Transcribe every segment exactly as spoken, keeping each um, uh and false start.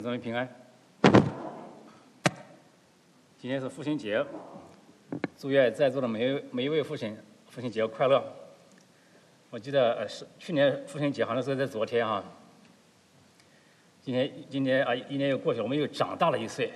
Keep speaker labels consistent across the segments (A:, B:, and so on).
A: 各位平安。今天是父亲节，祝愿在座的每一每一位父亲父亲节快乐。我记得呃是去年父亲节好像是在昨天哈、啊，今天今年啊一年又过去了，我们又长大了一岁。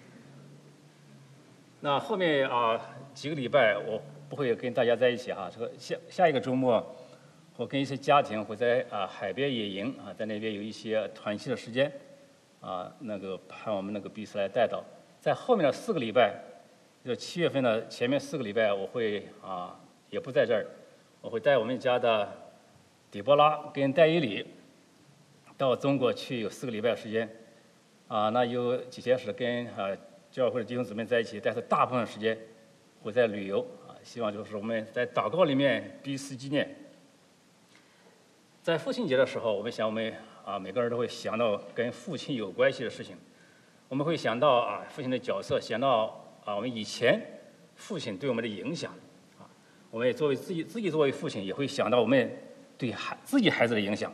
A: 那后面啊几个礼拜我不会跟大家在一起哈、啊，这个下下一个周末我跟一些家庭会在啊海边野营啊，在那边有一些团契的时间。啊，那个盼我们那个彼此来带到，在后面的四个礼拜，就七月份的前面四个礼拜，我会啊也不在这儿，我会带我们家的底波拉跟戴伊里到中国去有四个礼拜时间，啊，那有几天是跟啊教会的弟兄姊妹在一起，但是大部分时间会在旅游啊，希望就是我们在祷告里面彼此纪念。在父亲节的时候，我们想我们。啊，每个人都会想到跟父亲有关系的事情，我们会想到啊父亲的角色，想到啊我们以前父亲对我们的影响，啊，我们也作为自己自己作为父亲也会想到我们对孩自己孩子的影响。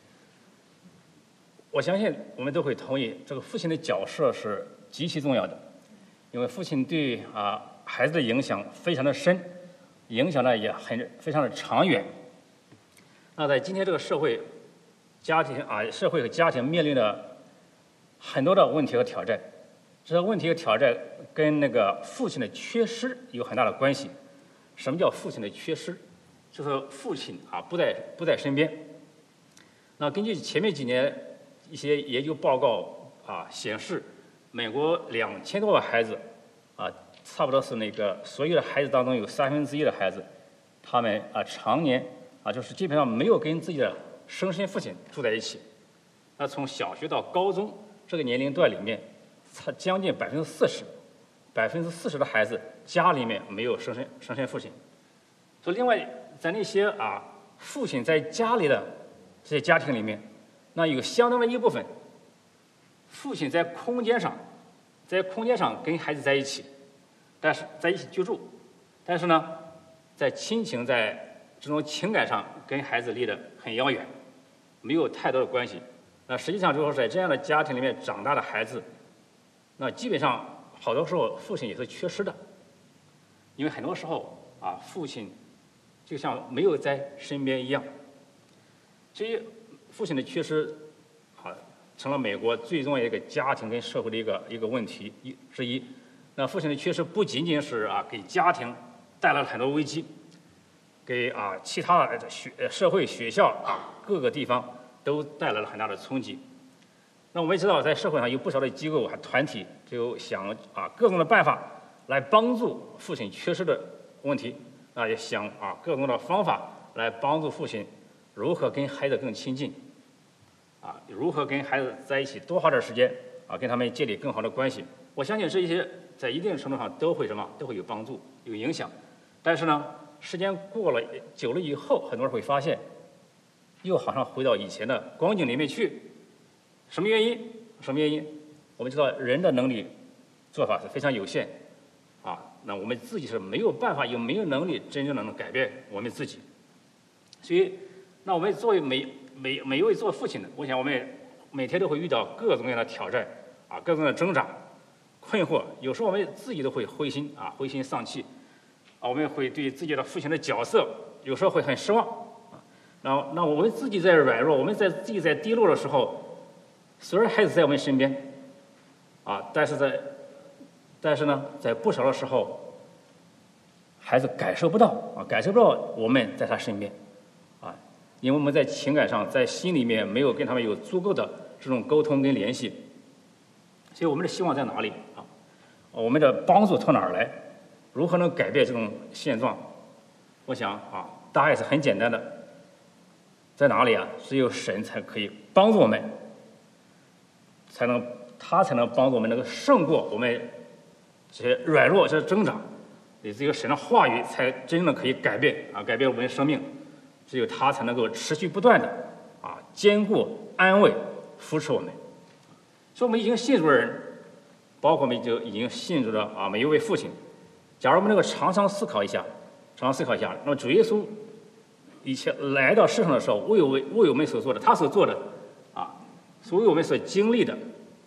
A: 我相信我们都会同意，这个父亲的角色是极其重要的，因为父亲对啊孩子的影响非常的深，影响呢也很非常的长远。那在今天这个社会。家庭啊，社会和家庭面临的很多的问题和挑战，这些问题和挑战跟那个父亲的缺失有很大的关系。什么叫父亲的缺失？就是父亲啊不在不在身边。那根据前面几年一些研究报告啊显示，美国两千多万孩子啊，差不多是那个所有的孩子当中有三分之一的孩子，他们啊常年啊就是基本上没有跟自己的生身父亲住在一起，那从小学到高中这个年龄段里面，他将近百分之四十，百分之四十的孩子家里面没有生身生身父亲。所以，另外在那些啊父亲在家里的这些家庭里面，那有相当的一部分，父亲在空间上，在空间上跟孩子在一起，但是在一起居住，但是呢，在亲情在这种情感上跟孩子离得很遥远。没有太多的关系，那实际上就是在这样的家庭里面长大的孩子，那基本上好多时候父亲也是缺失的，因为很多时候啊，父亲就像没有在身边一样。所以父亲的缺失啊，成了美国最重要的一个家庭跟社会的一个一个问题一之一。那父亲的缺失不仅仅是啊给家庭带来了很多危机。给啊其他的学社会学校啊各个地方都带来了很大的冲击。那我们也知道，在社会上有不少的机构和团体就想啊各种的办法来帮助父亲缺失的问题，啊也想啊各种的方法来帮助父亲如何跟孩子更亲近，啊如何跟孩子在一起多花点时间，啊跟他们建立更好的关系。我相信这些在一定程度上都会什么都会有帮助有影响，但是呢。时间过了久了以后，很多人会发现，又好像回到以前的光景里面去。什么原因？什么原因？我们知道人的能力做法是非常有限，啊，那我们自己是没有办法，也没有能力真正的能改变我们自己。所以，那我们作为每每每一位做父亲的，我想我们每天都会遇到各种各样的挑战，啊，各种的挣扎、困惑，有时候我们自己都会灰心啊，灰心丧气。啊，我们会对自己的父亲的角色有时候会很失望，啊，那那我们自己在软弱，我们在自己在低落的时候，虽然孩子在我们身边，啊，但是在，但是呢，在不少的时候，孩子感受不到啊，感受不到我们在他身边，啊，因为我们在情感上，在心里面没有跟他们有足够的这种沟通跟联系，所以我们的希望在哪里啊？我们的帮助从哪儿来？如何能改变这种现状？我想啊，答案是很简单的，在哪里啊？只有神才可以帮助我们，才能他才能帮助我们能够胜过我们这些软弱、这些挣扎。也只有神的话语才真正的可以改变啊，改变我们的生命。只有他才能够持续不断的啊，坚固、安慰、扶持我们。所以，我们已经信主的人，包括我们就已经信主的啊每一位父亲。假如我们能够常常思考一下，常常思考一下，那么主耶稣以前来到世上的时候，为我为为我们所做的，他所做的，啊，所为我们所经历的，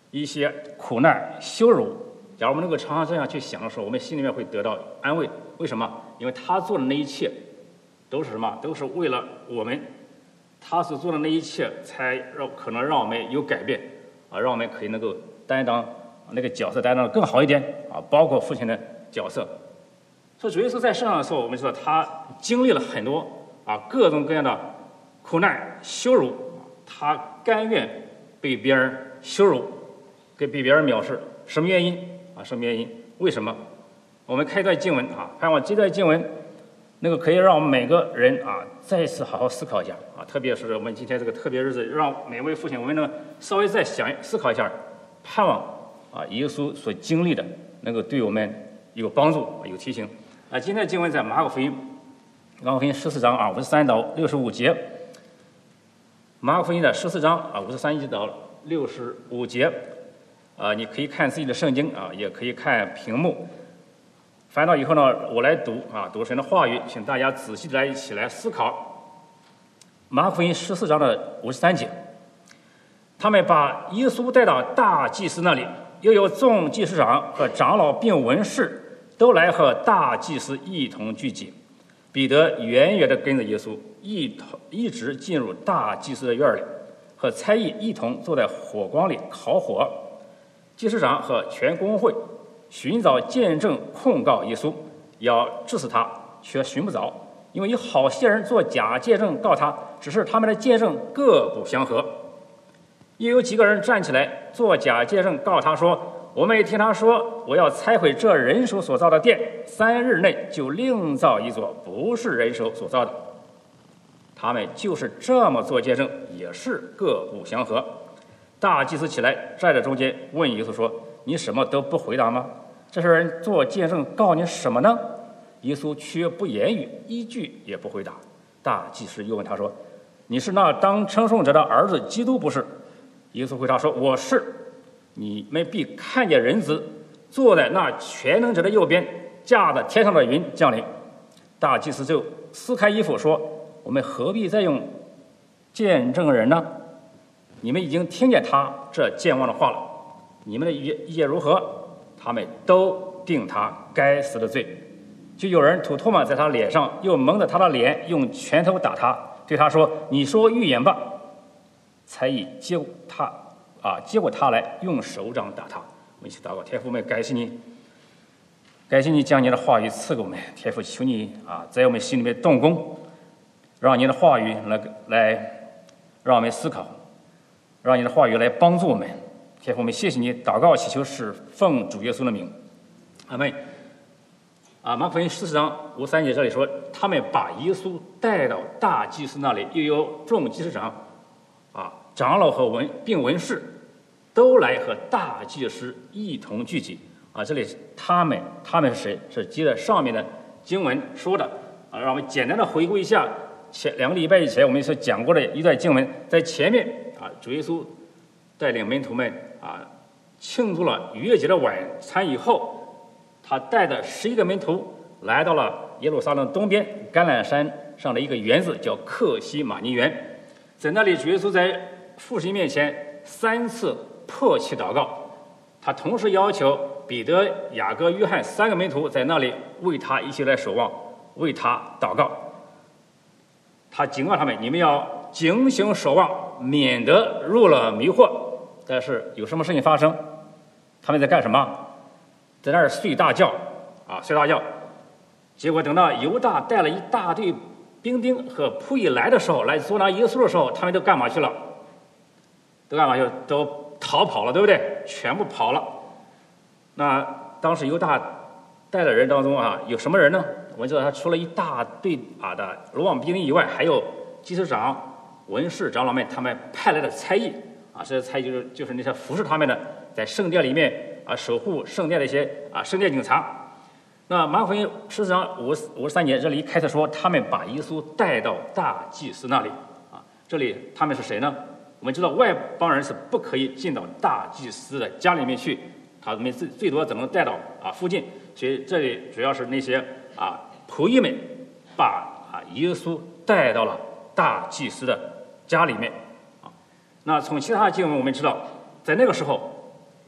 A: 一些苦难、羞辱。假如我们能够常常这样去想的时候，我们心里面会得到安慰。为什么？因为他做的那一切都是什么？都是为了我们。他所做的那一切，才让可能让我们有改变啊，让我们可以能够担当那个角色，担当得更好一点啊，包括父亲的角色。所以主耶稣在世上的时候，我们知道他经历了很多啊各种各样的苦难、羞辱，他甘愿被别人羞辱，给被别人藐视。什么原因啊？什么原因？为什么？我们看一段经文啊，盼望这段经文那个可以让我们每个人啊再一次好好思考一下啊，特别是我们今天这个特别日子，让每位父亲我们呢稍微再想思考一下，盼望啊耶稣所经历的能够对我们有帮助、有提醒啊。今天的经文在马可福音，马可福音十四章啊五十三到六十五节，马可福音的十四章啊五十三节到六十五节啊，你可以看自己的圣经啊，也可以看屏幕。翻到以后呢，我来读啊，读神的话语，请大家仔细的来一起来思考。马可福音十四章的五十三节，他们把耶稣带到大祭司那里，又有众祭司长和长老并文士都来和大祭司一同聚集。彼得远远地跟着耶稣，一同一直进入大祭司的院里，和差役一同坐在火光里烤火。祭司长和全公会寻找见证控告耶稣，要治死他，却寻不着，因为有好些人做假见证告他，只是他们的见证各不相合。又有几个人站起来做假见证告他说，我们也听他说，我要拆毁这人手所造的殿，三日内就另造一座不是人手所造的。他们就是这么做见证，也是各不相合。大祭司起来站在中间，问耶稣说，你什么都不回答吗？这些人做见证告你什么呢？耶稣却不言语，一句也不回答。大祭司又问他说，你是那当称颂者的儿子基督不是？耶稣回答说，我是。你们必看见人子坐在那全能者的右边，驾着天上的云降临。大祭司就撕开衣服说，我们何必再用见证人呢？你们已经听见他这健忘的话了，你们的意见如何？他们都定他该死的罪。就有人吐唾沫在他脸上，又蒙着他的脸，用拳头打他，对他说，你说预言吧。才以接过他啊，接过他来，用手掌打他。我们一起祷告，天父，我们感谢你，感谢你将你的话语赐给我们。天父，求你啊，在我们心里面动工，让你的话语来来让我们思考，让你的话语来帮助我们。天父，我们谢谢你，祷告祈求是奉主耶稣的名，阿们。啊，马可福音十四章五三节这里说，他们把耶稣带到大祭司那里，又有众祭司长、啊长老和文并文士都来和大祭司一同聚集。啊，这里他们他们是谁？是接着上面的经文说的。啊，让我们简单的回顾一下前两个礼拜以前我们所讲过的一段经文，在前面啊，主耶稣带领门徒们啊庆祝了逾越节的晚餐以后，他带着十一个门徒来到了耶路撒冷东边橄榄山上的一个园子，叫克西马尼园。在那里，主耶稣在父神面前三次迫切祷告，他同时要求彼得、雅各、约翰三个门徒在那里为他一起来守望，为他祷告。他警告他们，你们要警醒守望，免得入了迷惑。但是有什么事情发生？他们在干什么？在那儿睡大觉啊，睡大觉。结果等到犹大带了一大队兵丁和仆役来的时候，来捉拿耶稣的时候，他们都干嘛去了？都干嘛去了？都逃跑了，对不对？全部跑了。那当时犹大带的人当中啊，有什么人呢？我们知道他除了一大队啊的罗马兵丁以外，还有祭司长、文士、长老们他们派来的差役啊，这些差役就是就是那些服侍他们的，在圣殿里面啊守护圣殿的一些啊圣殿警察。那马可福音十四章五五十三节这里开始说，他们把耶稣带到大祭司那里啊。这里他们是谁呢？我们知道外邦人是不可以进到大祭司的家里面去，他们最最多只能带到啊附近。所以这里主要是那些啊仆役们把啊耶稣带到了大祭司的家里面啊。那从其他的经文我们知道，在那个时候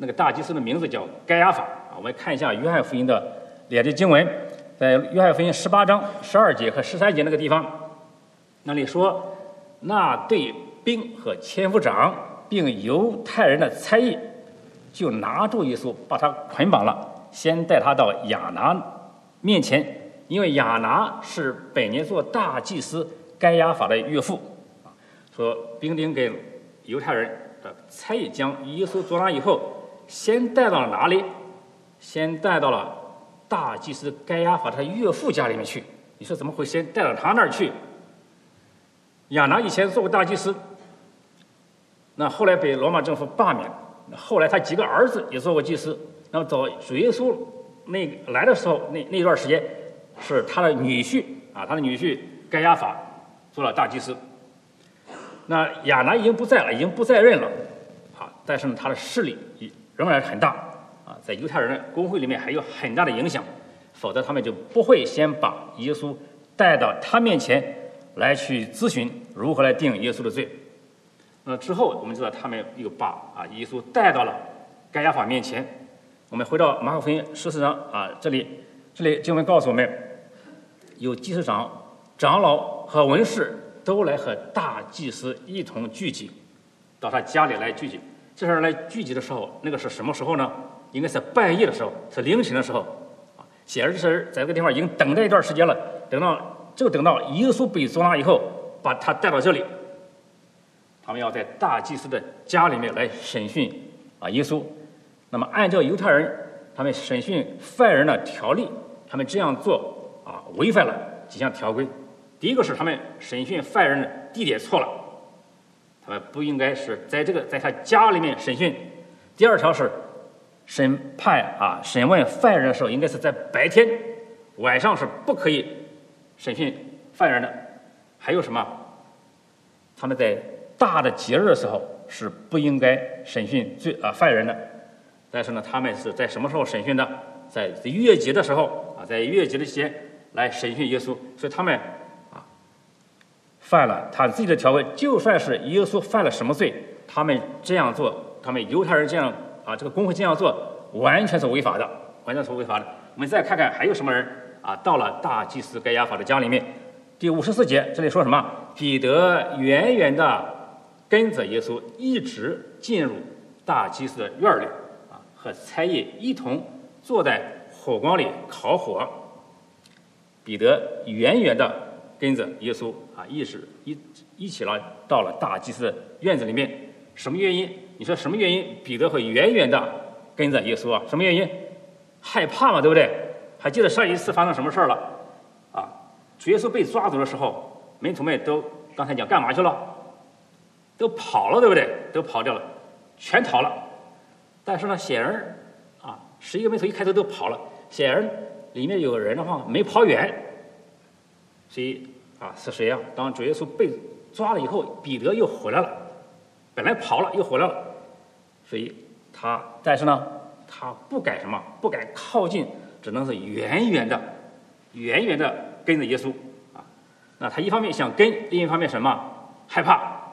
A: 那个大祭司的名字叫该亚法啊。我们看一下约翰福音的列的经文，在约翰福音十八章十二节和十三节那个地方，那里说，那对兵和千夫长并犹太人的差役就拿住耶稣，把他捆绑了，先带他到亚拿面前，因为亚拿是本年做大祭司该亚法的岳父啊。说兵丁给犹太人的差役将耶稣捉拿以后，先带到了哪里？先带到了大祭司该亚法他岳父家里面去。你说怎么会先带到他那儿去？亚拿以前做过大祭司，那后来被罗马政府罢免，后来他几个儿子也做过祭司。那么到主耶稣那来的时候，那那段时间是他的女婿啊，他的女婿该亚法做了大祭司。那亚拿已经不在了，已经不在任了啊，但是呢，他的势力仍然很大啊，在犹太人的公会里面还有很大的影响，否则他们就不会先把耶稣带到他面前来去咨询如何来定耶稣的罪。那之后我们知道他们又把啊耶稣带到了该亚法面前。我们回到马可福音十四章啊，这里这里经文告诉我们，有祭司长、长老和文士都来和大祭司一同聚集，到他家里来聚集。这时候来聚集的时候，那个是什么时候呢？应该是半夜的时候，是凌晨的时候啊。显然是在这个地方已经等待一段时间了，等到就等到耶稣被捉拿以后，把他带到这里。他们要在大祭司的家里面来审讯啊耶稣。那么按照犹太人他们审讯犯人的条例，他们这样做啊违反了几项条规。第一个是他们审讯犯人的地点错了，他们不应该是在这个在他家里面审讯。第二条是审判啊审问犯人的时候应该是在白天，晚上是不可以审讯犯人的。还有什么？他们在大的节日的时候是不应该审讯罪啊犯人的。但是呢，他们是在什么时候审讯的？在逾越节的时候啊，在逾越节的期间来审讯耶稣。所以他们啊犯了他自己的条规，就算是耶稣犯了什么罪，他们这样做，他们犹太人这样啊，这个公会这样做，完全是违法的，完全是违法的。我们再看看还有什么人啊，到了大祭司该亚法的家里面。第五十四节这里说什么？彼得远远的跟着耶稣，一直进入大祭司的院里。和差役一同坐在火光里烤火。彼得远远地跟着耶稣啊，一直一一起来到了大祭司的院子里面。什么原因？你说什么原因？彼得会远远地跟着耶稣啊？什么原因？害怕嘛，对不对？还记得上一次发生什么事儿了？啊，主耶稣被抓走的时候，门徒们都刚才讲干嘛去了？都跑了，对不对？都跑掉了，全逃了。但是呢，显然啊，十一个门徒一开头都跑了，显然里面有人的话没跑远。所以啊，是谁啊？当主耶稣被抓了以后，彼得又回来了，本来跑了又回来了，所以他，但是呢，他不敢什么，不敢靠近，只能是远远的、远远的跟着耶稣啊。那他一方面想跟，另一方面什么？害怕，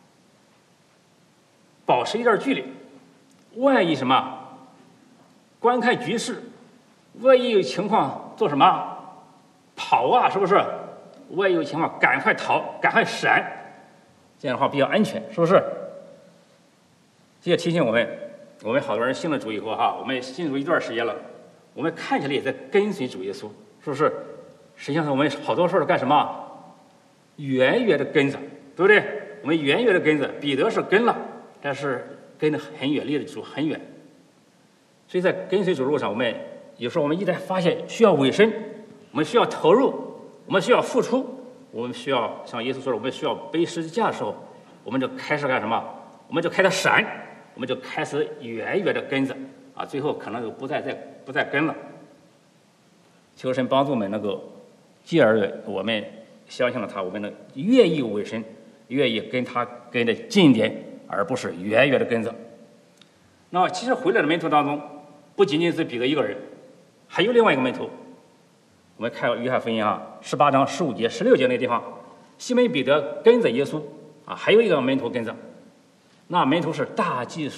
A: 保持一段距离。万一什么？观看局势，万一有情况做什么？跑啊，是不是？万一有情况，赶快逃，赶快闪，这样的话比较安全，是不是？这也提醒我们，我们好多人信了主以后哈，我们信主一段时间了，我们看起来也在跟随主耶稣，是不是？实际上我们好多事儿干什么？远远的跟着，对不对？我们远远的跟着，彼得是跟了，但是跟得很远，离主很远。所以在跟随主路上，我们有时候我们一旦发现需要委身，我们需要投入，我们需要付出，我们需要像耶稣说的，我们需要背十字架的时候，我们就开始干什么？我们就开始闪，我们就开始远远的跟着啊，最后可能就不再再不再跟了。求神帮助我们能够继而我们相信了他，我们能愿意委身，愿意跟他跟得近一点，而不是远远的跟着。那其实回来的门徒当中，不仅仅是彼得一个人，还有另外一个门徒。我们看约翰福音啊，十八章十五节、十六节那个地方，西门彼得跟着耶稣啊，还有一个门徒跟着。那门徒是大祭司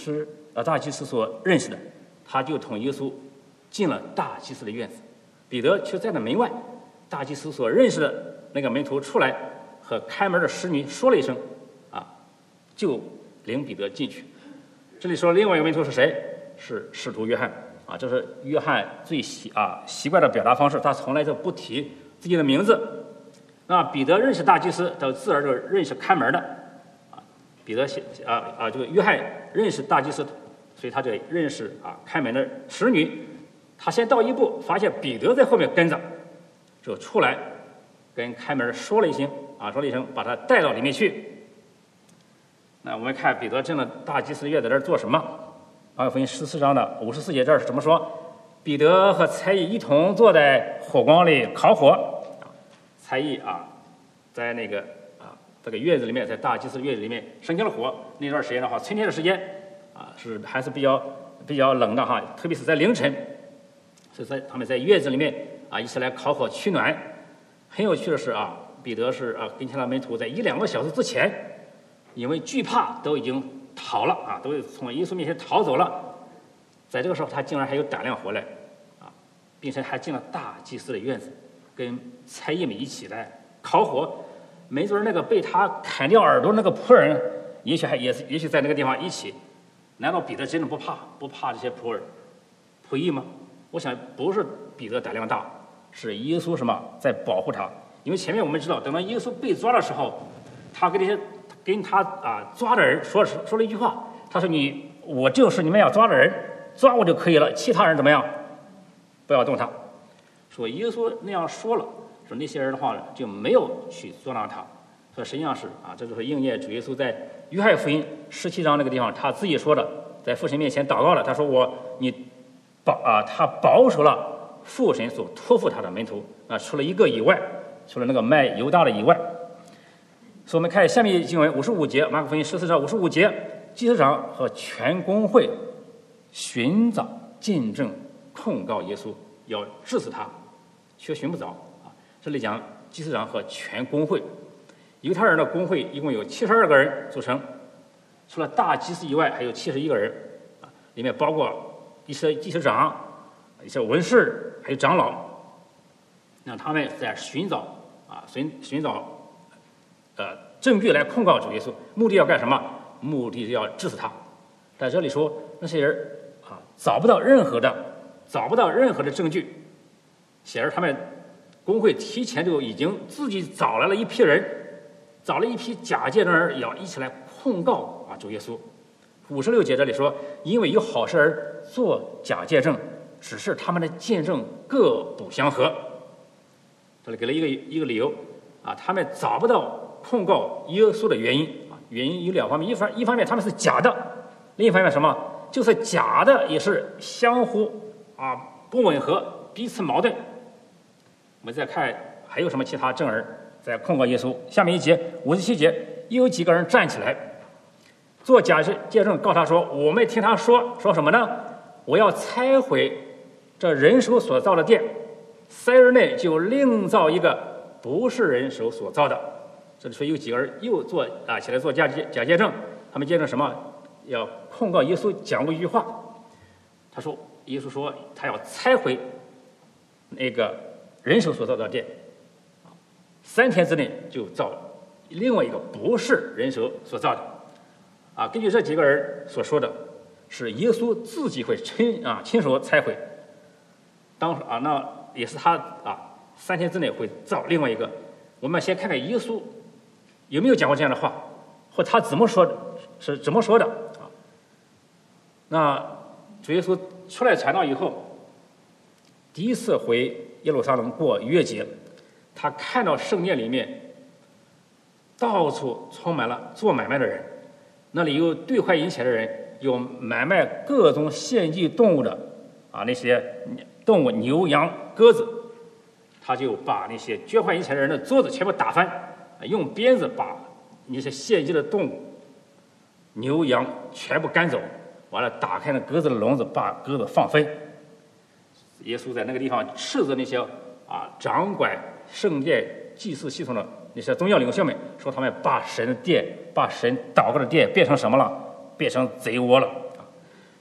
A: 啊大祭司所认识的，他就同耶稣进了大祭司的院子。彼得却站在门外，大祭司所认识的那个门徒出来，和开门的使女说了一声，啊，就领彼得进去。这里说另外一个门徒是谁？是使徒约翰啊，这是约翰最习啊习惯的表达方式，他从来就不提自己的名字。那彼得认识大祭司，他自然就认识看门的啊。彼得啊啊，这个约翰认识大祭司，所以他就认识啊开门的使女。他先到一步，发现彼得在后面跟着，就出来跟开门说了一声啊，说了一声，把他带到里面去。那我们看彼得进了大祭司的院子，这儿做什么？马可福音十四章的五十四节这儿是怎么说？彼得和才艺一同坐在火光里烤火。才艺啊，在那个啊这个院子里面，在大祭司的院子里面生起了火。那段时间的话，春天的时间啊，是还是比较比较冷的哈，特别是在凌晨，所以在他们在院子里面啊一起来烤火取暖。很有趣的是啊，彼得是啊跟其他门徒在一两个小时之前，因为惧怕都已经逃了啊，都从耶稣面前逃走了。在这个时候，他竟然还有胆量回来啊，并且还进了大祭司的院子。跟才艺们一起来烤火，没准那个被他砍掉耳朵那个仆人，也许还也是，也许在那个地方一起。难道彼得真的不怕不怕这些仆人仆役吗？我想不是彼得胆量大，是耶稣什么在保护他。因为前面我们知道，等到耶稣被抓的时候，他跟这些跟他啊抓的人说说了一句话，他说：“你我就是你们要抓的人，抓我就可以了，其他人怎么样？不要动他。”说耶稣那样说了，说那些人的话就没有去捉拿他，所以实际上是啊，这就是应验主耶稣在约翰福音十七章那个地方他自己说的，在父神面前祷告了，他说我你保啊，他保守了父神所托付他的门徒啊，除了一个以外，除了那个卖犹大的以外。所以我们看下面经文五十五节，马可福音十四章五十五节，祭司长和全公会寻找见证控告耶稣，要治死他。却寻不着啊！这里讲祭司长和全公会，犹太人的公会一共有七十二个人组成，除了大祭司以外，还有七十一个人啊，里面包括一些祭司长、一些文士，还有长老。让他们在寻找啊，寻寻找呃证据来控告主耶稣，目的要干什么？目的是要治死他。在这里说那些人啊，找不到任何的找不到任何的证据。显然他们公会提前就已经自己找来了一批人，找了一批假见证人，也要一起来控告啊主耶稣。五十六节这里说，因为有好事人做假见证，只是他们的见证各不相合。这里给了一个一个理由啊，他们找不到控告耶稣的原因啊，原因有两方面，一方一方面他们是假的，另一方面什么？就是假的也是相互啊不吻合，彼此矛盾。我们再看还有什么其他证人在控告耶稣。下面一节五十七节，又有几个人站起来做假见证，告他说：“我们听他说说什么呢？我要拆毁这人手所造的殿，三日内就另造一个不是人手所造的。”这里说有几个人又做啊起来做假假见证，他们见证什么？要控告耶稣讲过一句话，他说耶稣说他要拆毁那个人手所造的殿，三天之内就造另外一个不是人手所造的。啊，根据这几个人所说的，是耶稣自己会亲啊亲手拆毁。当时啊，那也是他啊三天之内会造另外一个。我们先看看耶稣有没有讲过这样的话，或他怎么说的，是怎么说的啊？那主耶稣出来传道以后，第一次回耶路撒冷过逾越节，他看到圣殿里面到处充满了做买卖的人，那里有兑换银钱的人，有买卖各种献祭动物的啊，那些动物牛羊鸽子，他就把那些捐换银钱的人的桌子全部打翻，用鞭子把那些献祭的动物牛羊全部赶走，完了打开那鸽子的笼子，把鸽子放飞。耶稣在那个地方斥责那些啊掌管圣殿祭祀系统的那些宗教领袖们，说他们把神的殿、把神祷告的殿变成什么了？变成贼窝了。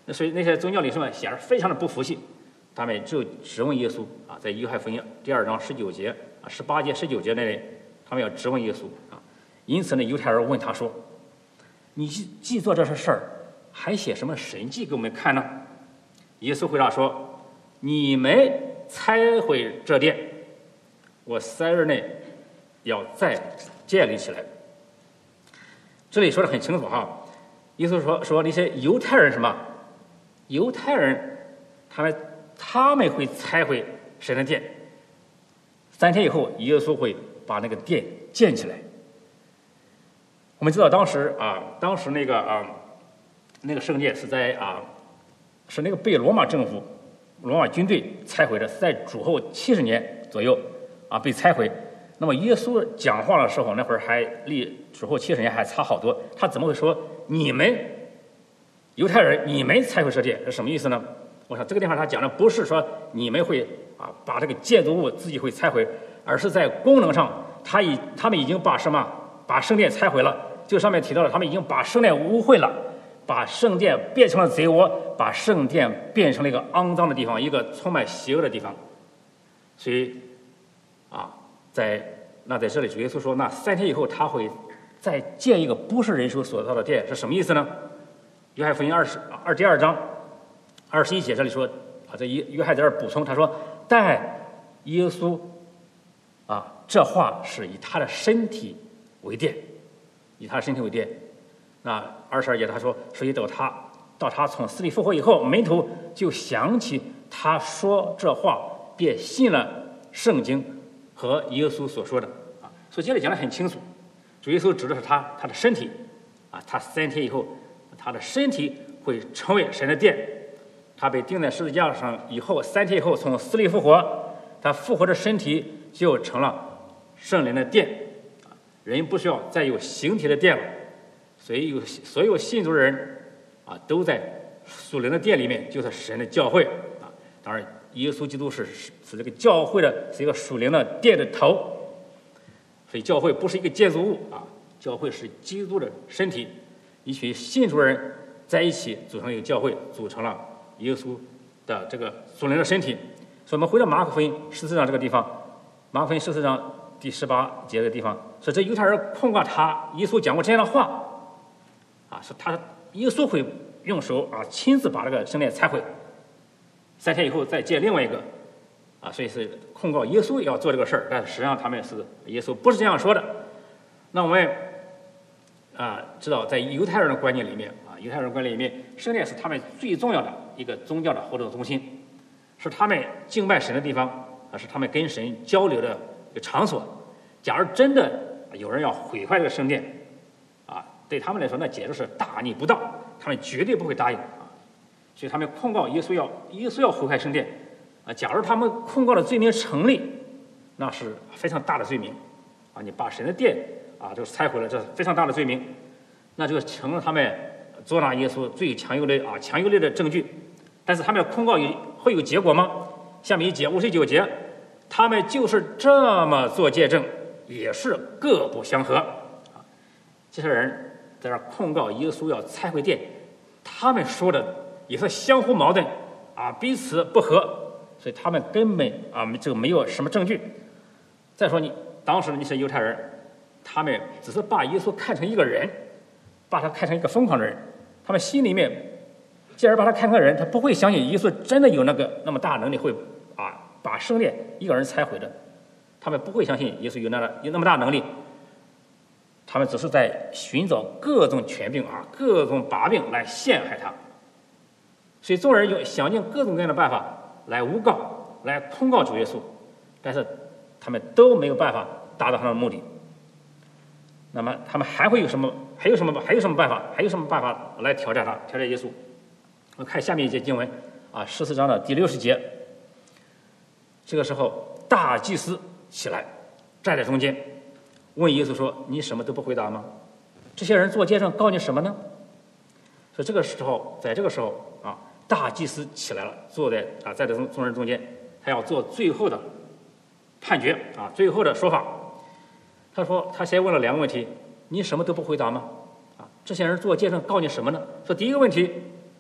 A: 那所以那些宗教领袖们显然非常的不服气，他们就质问耶稣啊，在约翰福音第二章十九节啊、十八节、十九节那里，他们要质问耶稣啊。因此呢，犹太人问他说：“你既既做这些事儿，还写什么神迹给我们看呢？”耶稣回答说：“你们拆毁这殿，我三日内要再建立起来。”这里说的很清楚哈，耶稣说说那些犹太人什么？犹太人他们他们会拆毁神的殿，三天以后，耶稣会把那个殿建起来。我们知道当时啊，当时那个啊，那个圣殿是在啊，是那个被罗马政府、罗马军队拆毁的，是在主后七十年左右啊被拆毁。那么耶稣讲话的时候，那会儿还离主后七十年还差好多，他怎么会说你们犹太人你们拆毁这殿是什么意思呢？我想这个地方他讲的不是说你们会啊把这个建筑物自己会拆毁，而是在功能上，他已他们已经把什么把圣殿拆毁了。这个上面提到了，他们已经把圣殿污秽了，把圣殿变成了贼窝，把圣殿变成了一个肮脏的地方，一个充满邪恶的地方。所以啊，在那在这里主耶稣说，那三天以后他会再建一个不是人手所造的殿，是什么意思呢？约翰福音二十二第二章二十一节这里说啊，这约约翰在这儿补充，他说：“但耶稣啊，这话是以他的身体为殿，以他的身体为殿。”那二十二节他说：“所以到他到他从死里复活以后，门徒就想起他说这话，便信了圣经和耶稣所说的啊。”所以这里讲得很清楚，主耶稣指的是他他的身体啊，他三天以后，他的身体会成为神的殿。他被钉在十字架上以后，三天以后从死里复活，他复活的身体就成了圣灵的殿，人不需要再有形体的殿了。所以有所有信主的人啊，都在属灵的殿里面，就是神的教会啊。当然，耶稣基督是是这个教会的是一个属灵的殿的头，所以教会不是一个建筑物啊，教会是基督的身体，一群信主的人在一起组成一个教会，组成了耶稣的这个属灵的身体。所以我们回到马可福音十四章这个地方，马可福音十四章第十八节的地方，说这犹太人控告他，耶稣讲过这样的话啊，说他耶稣会用手啊亲自把这个圣殿拆毁，三天以后再建另外一个啊，所以是控告耶稣要做这个事儿，但是实际上他们是耶稣不是这样说的。那我们啊知道，在犹太人的观念里面啊，犹太人观念里面，圣殿是他们最重要的一个宗教的活动中心，是他们敬拜神的地方啊，是他们跟神交流的一个场所。假如真的有人要毁坏这个圣殿啊，对他们来说那简直是大逆不道，他们绝对不会答应啊。所以他们控告耶稣要耶稣要毁坏圣殿啊。假如他们控告的罪名成立，那是非常大的罪名啊！你把神的殿啊就拆毁了，这是非常大的罪名，那就成了他们捉拿耶稣最强有力啊强有力的证据。但是他们的控告有会有结果吗？下面一节五十九节，他们就是这么做见证，也是各不相合啊。这些人在这控告耶稣要拆毁殿，他们说的也是相互矛盾啊，彼此不和，所以他们根本啊这个没有什么证据。再说你当时的那些犹太人，他们只是把耶稣看成一个人，把他看成一个疯狂的人，他们心里面既然把他看成人，他不会相信耶稣真的有那个那么大能力会啊把圣殿一个人拆毁的，他们不会相信耶稣有那有那么大能力，他们只是在寻找各种权柄啊各种把柄来陷害他。所以众人用想尽各种各样的办法来诬告来控告主耶稣，但是他们都没有办法达到他们的目的。那么他们还会有什么还有什么还有什么办法还有什么办法来挑战他挑战耶稣？我看下面一节经文啊，十四章的第六十节。这个时候大祭司起来站在中间，问耶稣说：“你什么都不回答吗？这些人做见证告你什么呢？”所以这个时候在这个时候啊，大祭司起来了，坐在啊在这众人中间，他要做最后的判决啊，最后的说法。他说他先问了两个问题：你什么都不回答吗？啊，这些人做见证告你什么呢？说第一个问题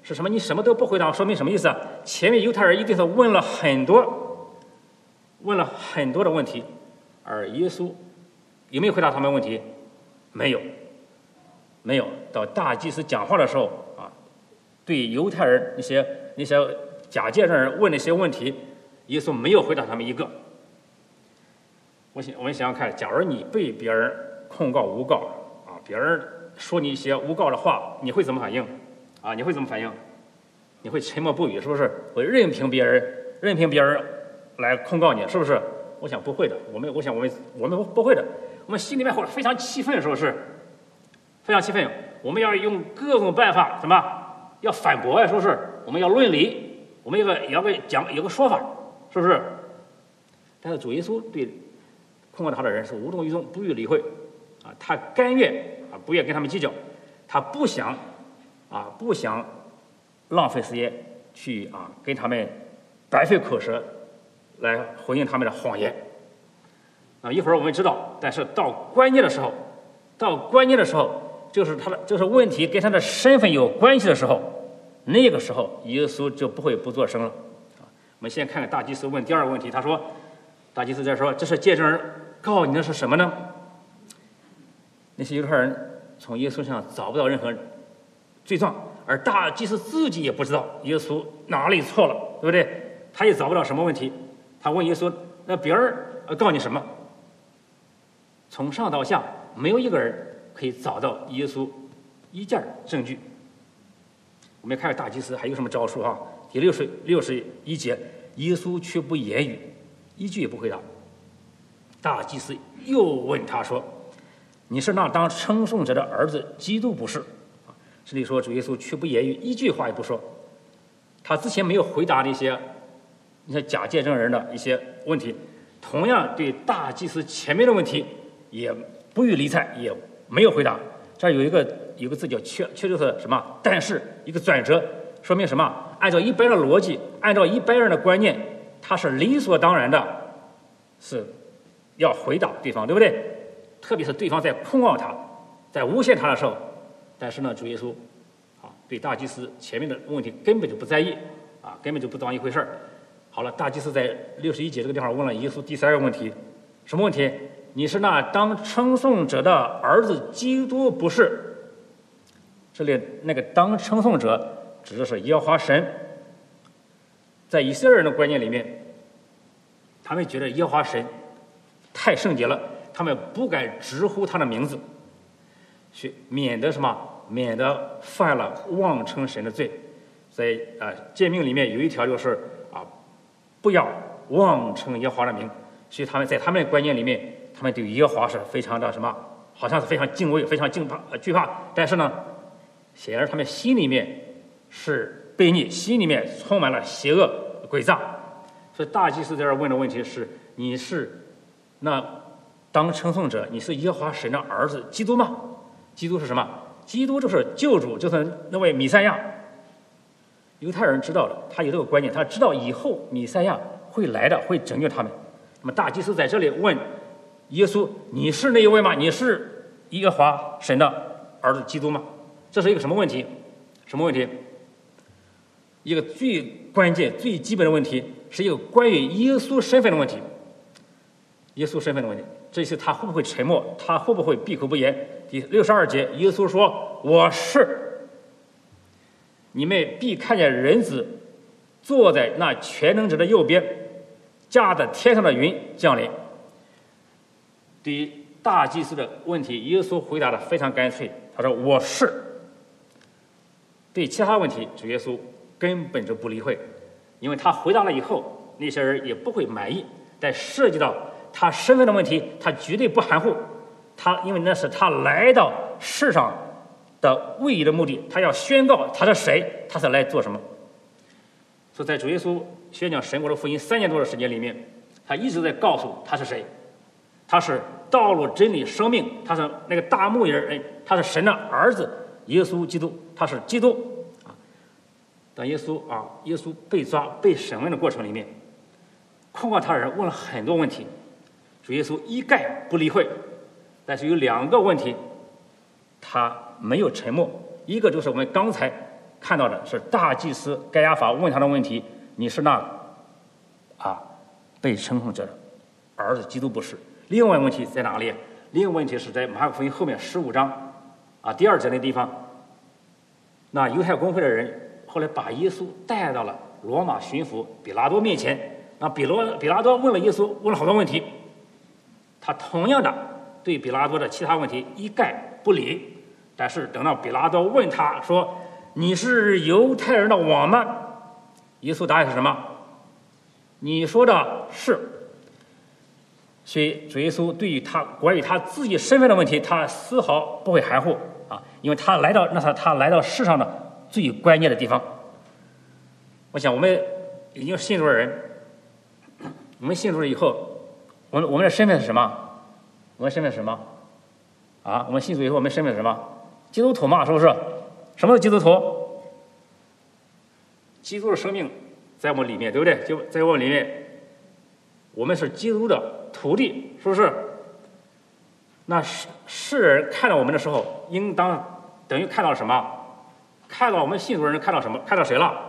A: 是什么？你什么都不回答，说明什么意思啊？前面犹太人一定是问了很多，问了很多的问题，而耶稣有没有回答他们问题？没有，没有。到大祭司讲话的时候啊，对犹太人那些那些假见证人问那些问题，耶稣没有回答他们一个。我想我们想想看，假如你被别人控告诬告啊，别人说你一些诬告的话，你会怎么反应？啊，你会怎么反应？你会沉默不语，是不是？会任凭别人任凭别人来控告你，是不是？我想不会的。我们我想我们我们不会的。我们心里面会非常气愤，是不是？非常气愤。我们要用各种办法，什么？要反驳呀，是不是？我们要论理，我们有个要个讲有个说法，是不是？但是主耶稣对控告他的人是无动于衷，不予理会啊，他甘愿啊，不愿跟他们计较，他不想啊，不想浪费时间去啊跟他们白费口舌来回应他们的谎言。啊，一会儿我们知道，但是到关键的时候，到关键的时候，就是他的就是问题跟他的身份有关系的时候，那个时候耶稣就不会不作声了。啊，我们先看看大祭司问第二个问题，他说，大祭司在说，这是见证人告你的是什么呢？那些犹太人从耶稣身上找不到任何罪状，而大祭司自己也不知道耶稣哪里错了，对不对？他也找不到什么问题。他问耶稣，那别人告你什么？从上到下没有一个人可以找到耶稣一件证据。我们看看大祭司还有什么招数哈？第六十六十一节，耶稣却不言语，一句也不回答。大祭司又问他说，你是那当称颂者的儿子基督不是？这里说主耶稣却不言语，一句话也不说。他之前没有回答那些那些假见证人的一些问题，同样对大祭司前面的问题也不予理睬，也没有回答。这儿有一个有个字叫却，却就是什么？但是一个转折，说明什么？按照一般的逻辑，按照一般人的观念，他是理所当然的，是要回答对方，对不对？特别是对方在控告他，在诬陷他的时候。但是呢，主耶稣啊，对大祭司前面的问题根本就不在意啊，根本就不当一回事儿。好了，大祭司在六十一节这个地方问了耶稣第三个问题，什么问题？你是那当称颂者的儿子基督不是？这里那个当称颂者指的是耶和华神。在以色列人的观念里面，他们觉得耶和华神太圣洁了，他们不敢直呼他的名字，去免得什么？免得犯了妄称神的罪。在啊诫命里面有一条就是啊，不要妄称耶和华的名。所以他们在他们的观念里面，他们对耶和华是非常的什么？好像是非常敬畏、非常敬怕、呃、惧怕。但是呢，显然他们心里面是悖逆，心里面充满了邪恶诡诈。所以大祭司在这问的问题是：你是那当称颂者，你是耶和华神的儿子基督吗？基督是什么？基督就是救主，就是那位弥赛亚。犹太人知道了，他有这个观念，他知道以后弥赛亚会来的，会拯救他们。那么大祭司在这里问耶稣：你是那一位吗？你是耶和华神的儿子基督吗？这是一个什么问题？什么问题？一个最关键、最基本的问题，是一个关于耶稣身份的问题。耶稣身份的问题，这是他会不会沉默？他会不会闭口不言？第六十二节，耶稣说：“我是。”你们必看见人子坐在那全能者的右边，驾着天上的云降临。对于大祭司的问题，耶稣回答的非常干脆，他说：“我是。”对其他问题，主耶稣根本就不理会，因为他回答了以后，那些人也不会满意。但涉及到他身份的问题，他绝对不含糊。他因为那是他来到世上的唯一的目的，他要宣告他是谁，他是来做什么。所以在主耶稣宣讲神国的福音三年多的时间里面，他一直在告诉他是谁，他是道路、真理、生命，他是那个大牧人，他是神的儿子耶稣基督，他是基督啊。当耶稣啊，耶稣被抓、被审问的过程里面，控告他的人问了很多问题，主耶稣一概不理会。但是有两个问题他没有沉默，一个就是我们刚才看到的是大祭司该亚法问他的问题：你是那啊被称颂者的儿子，基督不是。另外问题在哪里？另外问题是在马可福音后面十五章啊第二节那地方。那犹太公会的人后来把耶稣带到了罗马巡抚比拉多面前。那比罗比拉多问了耶稣问了好多问题，他同样的对比拉多的其他问题一概不理。但是等到比拉多问他说：“你是犹太人的王吗？”耶稣答案是什么？你说的是。所以主耶稣对于他关于他自己身份的问题，他丝毫不会含糊啊，因为他来到那他他来到世上的最关键的地方。我想我们已经信主的人，我们信主了以后，我们我们的身份是什么？我们身份是什么？啊，我们信主以后，我们身份是什么？基督徒嘛，是不是？什么是基督徒？基督的生命在我们里面，对不对？就在我们里面，我们是基督的徒弟，是不是？那世世人看到我们的时候，应当等于看到什么？看到我们信主的人看到什么？看到谁了？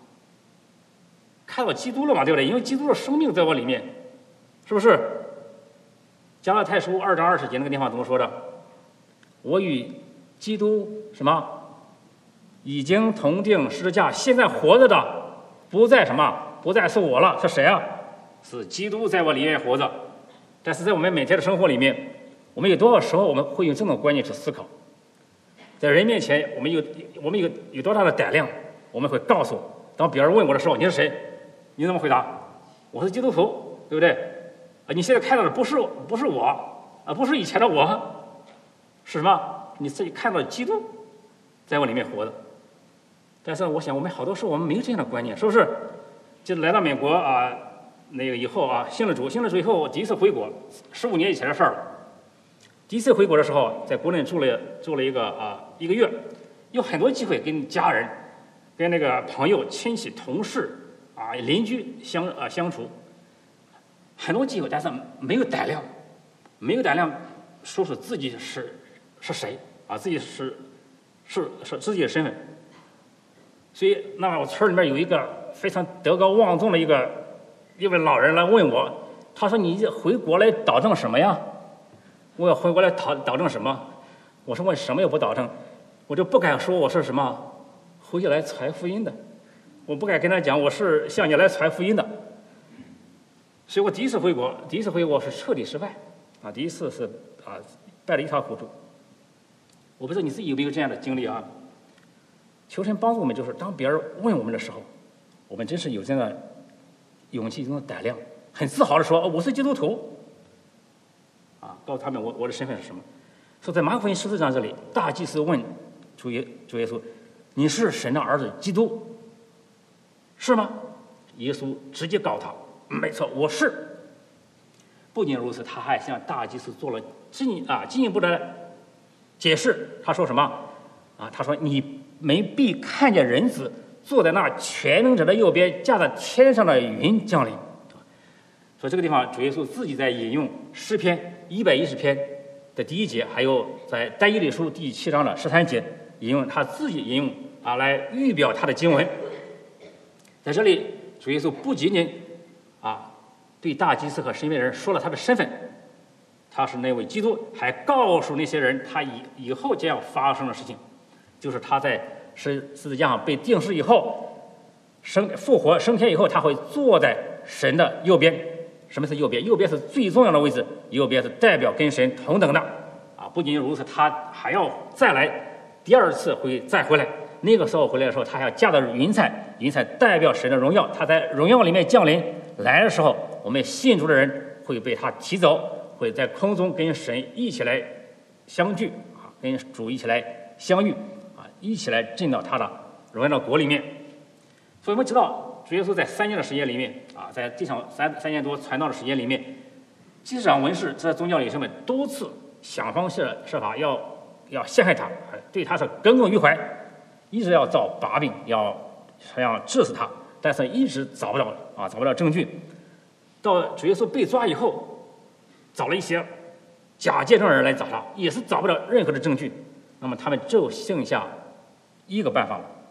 A: 看到基督了嘛，对不对？因为基督的生命在我里面，是不是？加拉太书二章二十节那个地方怎么说的？我与基督什么？已经同定十字架，现在活着的不再什么？不再是我了，是谁啊？是基督在我里面活着。但是在我们每天的生活里面，我们有多少时候我们会用这种观念去思考？在人面前，我们有我们有有多大的胆量？我们会告诉，当别人问我的时候，你是谁？你怎么回答？我是基督徒，对不对？啊，你现在看到的不是不是我啊，不是以前的我，是什么？你自己看到基督在我里面活的。但是我想，我们好多时候我们没有这样的观念，是不是？就来到美国啊，那个以后啊，信了主，信了主以后，我第一次回国，十五年以前的事儿了。第一次回国的时候，在国内住了住了一个啊一个月，有很多机会跟家人、跟那个朋友、亲戚、同事啊邻居相啊相处，很多机会，但是没有胆量，没有胆量说出自己是是谁啊，自己是是是自己的身份。所以，那么我村里面有一个非常德高望重的一个一位老人来问我，他说：“你回国来导正什么呀？”我要回国来导导正什么？我说我什么也不导正，我就不敢说我是什么回去来传福音的，我不敢跟他讲我是向你来传福音的。所以我第一次回国，第一次回国是彻底失败啊！第一次是啊败得一塌糊涂。我不知道你自己有没有这样的经历啊？求神帮助我们，就是当别人问我们的时候，我们真是有这样的勇气、这种胆量，很自豪的说：“哦，我是基督徒。”啊，告诉他们我我的身份是什么。说在马可福音十四章这里，大祭司问主耶主耶稣：“你是神的儿子基督，是吗？”耶稣直接告诉他：“没错，我是。”不仅如此，他还向大祭司做了进啊进一步的解释。他说什么？啊，他说：“你没必看见人子坐在那全能者的右边，驾着天上的云降临。”所以这个地方主耶稣自己在引用诗篇一百一十篇的第一节，还有在但以理书第七章的十三节，引用他自己引用啊来预表他的经文。在这里，主耶稣不仅仅啊对大祭司和身边人说了他的身份，他是那位基督，还告诉那些人他以以后将要发生的事情，就是他在十十字架上被钉死以后，生复活升天以后，他会坐在神的右边。什么是右边？右边是最重要的位置，右边是代表跟神同等的啊！不仅如此，他还要再来，第二次会再回来。那个时候回来的时候，他还要驾着云彩，云彩代表神的荣耀，他在荣耀里面降临。来的时候，我们信主的人会被他提走，会在空中跟神一起来相聚啊，跟主一起来相遇啊，一起来进到他的荣耀的国里面。所以我们知道。主耶稣在三年的时间里面啊，在地上三三年多传道的时间里面，祭司长、文士这宗教领袖们多次想方设设法要要陷害他，对他是耿耿于怀，一直要造把柄，要想要治死他，但是一直找不到啊，找不到证据。到主耶稣被抓以后，找了一些假见证人来找他，也是找不到任何的证据。那么他们只有剩下一个办法了，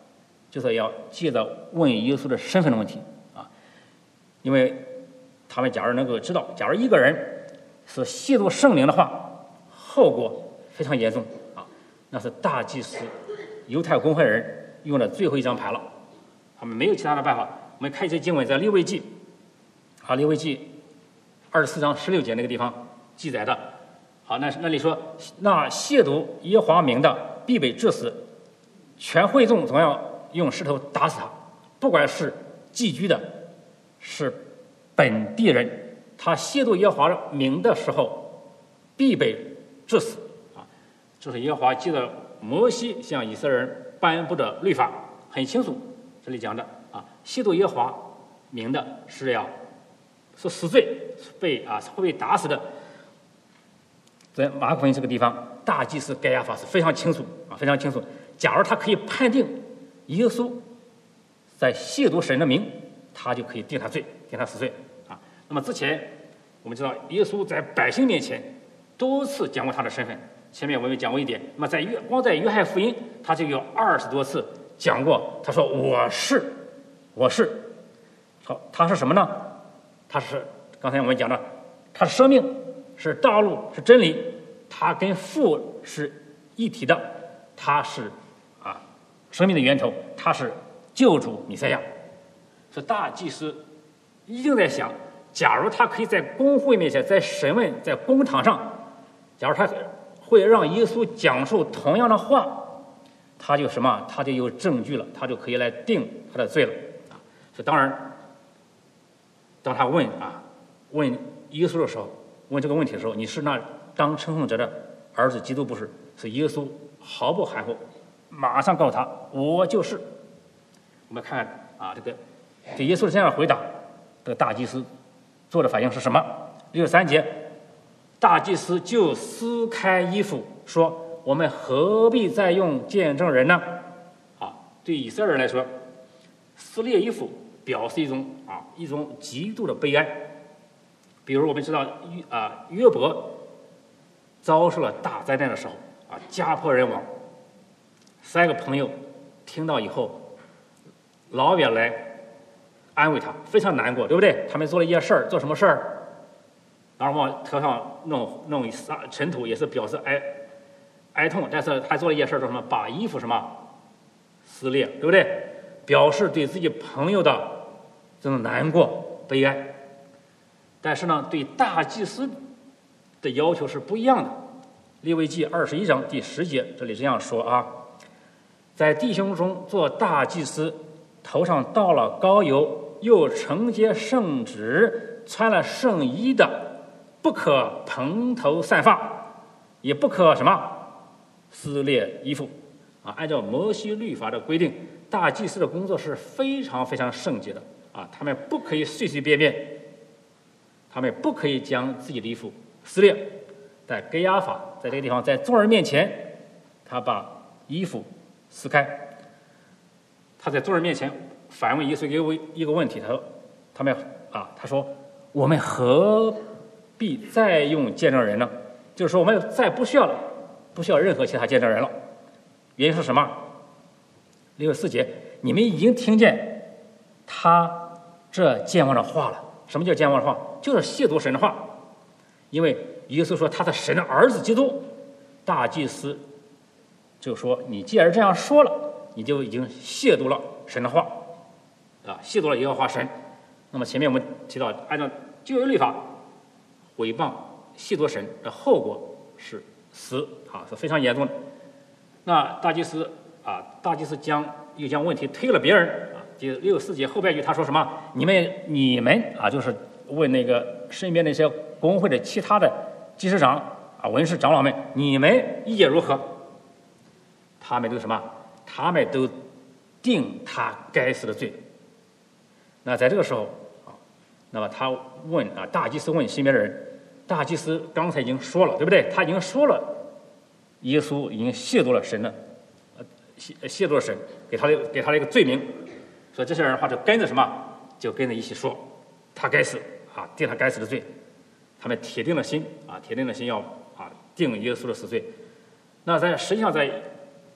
A: 就是要接着问耶稣的身份的问题啊，因为他们假如能够知道，假如一个人是亵渎圣灵的话，后果非常严重啊，那是大祭司犹太公会的人用的最后一张牌了，他们没有其他的办法。我们看一些经文，在利未记啊，利未记二十四章十六节那个地方记载的。好，那那里说，那亵渎耶和华名的必被治死，全会众总要用石头打死他，不管是寄居的，是本地人，他亵渎耶和华名的时候，必被治死啊。这是耶和华记得摩西向以色列人颁布的律法，很清楚。这里讲的啊，亵渎耶和华名的是要是死罪，被啊会被打死的。在马可福音这个地方，大祭司该亚法是非常清楚啊，非常清楚。假如他可以判定耶稣在亵渎神的名，他就可以定他罪，定他死罪啊。那么之前我们知道，耶稣在百姓面前多次讲过他的身份。前面我们讲过一点，那么在约光在约翰福音，他就有二十多次讲过，他说我是，我是。好，他是什么呢？他是刚才我们讲的，他是生命，是道路，是真理，他跟父是一体的，他是啊生命的源头，他是救主弥赛亚。所以大祭司一定在想，假如他可以在公会面前，在审问，在公堂上，假如他会让耶稣讲述同样的话，他就什么？他就有证据了，他就可以来定他的罪了啊！所以当然，当他问啊问耶稣的时候，问这个问题的时候，你是那当称颂者的儿子基督不是？是耶稣毫不含糊，马上告诉他：“我就是。”我们看看啊，这个对耶稣的这样的回答，这个大祭司做的反应是什么？六十三节，大祭司就撕开衣服说：“我们何必再用见证人呢？”啊，对以色列人来说，撕裂衣服表示一种啊一种极度的悲哀。比如我们知道约啊约伯遭受了大灾难的时候啊，家破人亡，三个朋友听到以后，老远来安慰他，非常难过，对不对？他们做了一件事儿，做什么事儿？然后往头上弄弄一撒尘土，也是表示哀哀痛，但是还做了一件事儿，做什么？把衣服什么撕裂，对不对？表示对自己朋友的这种难过、悲哀。但是呢，对大祭司的要求是不一样的。利未记二十一章第十节，这里这样说啊：在弟兄中做大祭司，头上倒了膏油，又承接圣旨，穿了圣衣的，不可蓬头散发，也不可什么撕裂衣服啊。按照摩西律法的规定，大祭司的工作是非常非常圣洁的啊，他们不可以随随便便，他们不可以将自己的衣服撕裂。在该亚法在这个地方，在众人面前，他把衣服撕开。他在众人面前反问耶稣一个一个问题，他说：“他们啊，他说我们何必再用见证人呢？就是说我们再不需要了，不需要任何其他见证人了。原因是什么？六十四节，你们已经听见他这健忘的话了。什么叫健忘的话？就是亵渎神的话。因为耶稣说他是神的儿子基督，大祭司就说你既然这样说了，你就已经亵渎了神的话啊，亵渎了耶和华神。那么前面我们提到，按照旧约律法，毁谤亵渎神的后果是死啊，是非常严重的。那大祭司啊，大祭司将又将问题推了别人啊。第六十四节后半句他说什么？你们你们啊，就是问那个身边那些公会的其他的祭司长啊、文士长老们，你们意见如何？他们都什么？他们都定他该死的罪。那在这个时候啊，那么他问啊，大祭司问身边的人，大祭司刚才已经说了，对不对？他已经说了，耶稣已经亵渎了神的，呃，亵亵渎了神，给他的给他的一个罪名。所以这些人的话就跟着什么？就跟着一起说，他该死啊，定他该死的罪。他们铁定了心啊，铁定了心要啊定耶稣的死罪。那在实际上在